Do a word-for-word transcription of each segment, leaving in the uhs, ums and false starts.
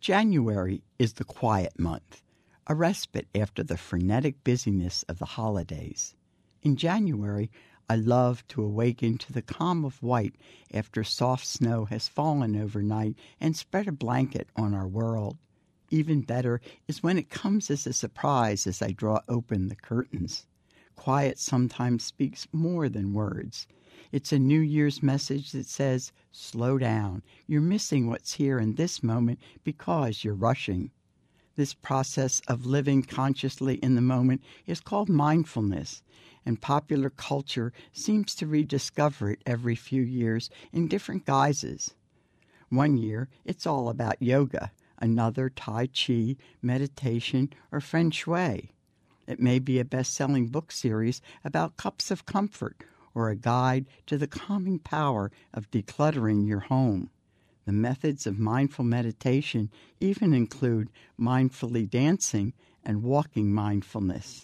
January is the quiet month, a respite after the frenetic busyness of the holidays. In January, I love to awaken to the calm of white after soft snow has fallen overnight and spread a blanket on our world. Even better is when it comes as a surprise as I draw open the curtains. Quiet sometimes speaks more than words. It's a New Year's message that says, slow down. You're missing what's here in this moment because you're rushing. This process of living consciously in the moment is called mindfulness, and popular culture seems to rediscover it every few years in different guises. One year, it's all about yoga, another Tai Chi, meditation, or Feng Shui. It may be a best-selling book series about cups of comfort or a guide to the calming power of decluttering your home. The methods of mindful meditation even include mindfully dancing and walking mindfulness.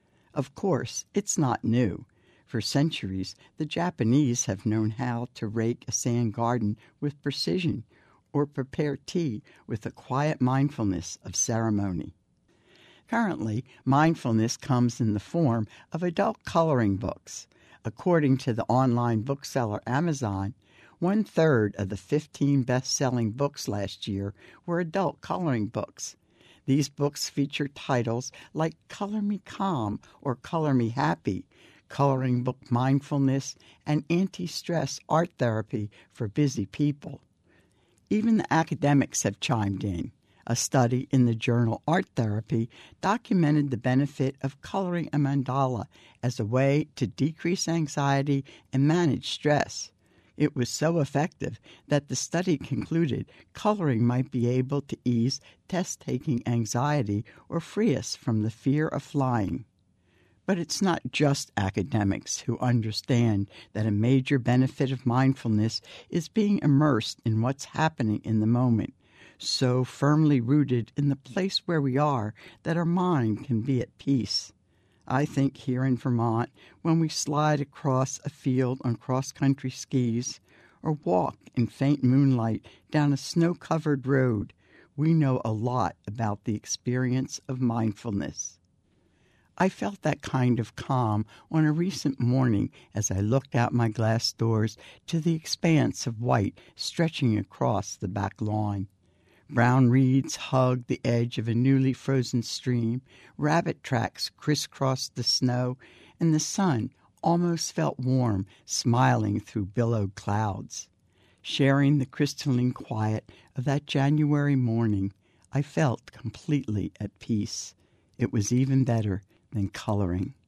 Of course, it's not new. For centuries, the Japanese have known how to rake a sand garden with precision or prepare tea with a quiet mindfulness of ceremony. Currently, mindfulness comes in the form of adult coloring books. According to the online bookseller Amazon, one-third of the fifteen best-selling books last year were adult coloring books. These books feature titles like Color Me Calm or Color Me Happy, Coloring Book Mindfulness, and Anti-Stress Art Therapy for Busy People. Even the academics have chimed in. A study in the journal Art Therapy documented the benefit of coloring a mandala as a way to decrease anxiety and manage stress. It was so effective that the study concluded coloring might be able to ease test-taking anxiety or free us from the fear of flying. But it's not just academics who understand that a major benefit of mindfulness is being immersed in what's happening in the moment, so firmly rooted in the place where we are that our mind can be at peace. I think here in Vermont, when we slide across a field on cross-country skis or walk in faint moonlight down a snow-covered road, we know a lot about the experience of mindfulness. I felt that kind of calm on a recent morning as I looked out my glass doors to the expanse of white stretching across the back lawn. Brown reeds hugged the edge of a newly frozen stream, rabbit tracks crisscrossed the snow, and the sun almost felt warm, smiling through billowed clouds. Sharing the crystalline quiet of that January morning, I felt completely at peace. It was even better than coloring.